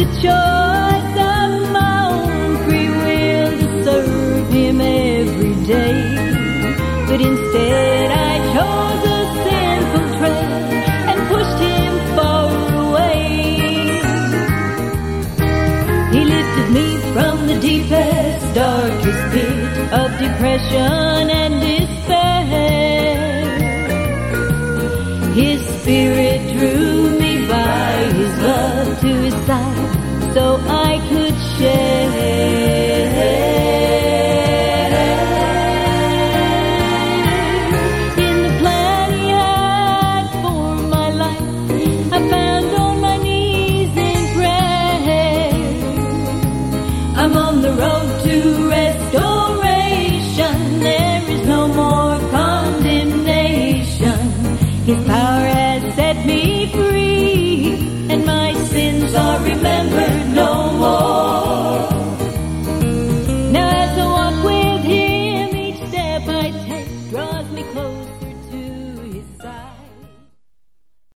the choice of my own free will to serve him every day. But instead I chose a sinful trail and pushed him far away. He lifted me from the deepest, darkest pit of depression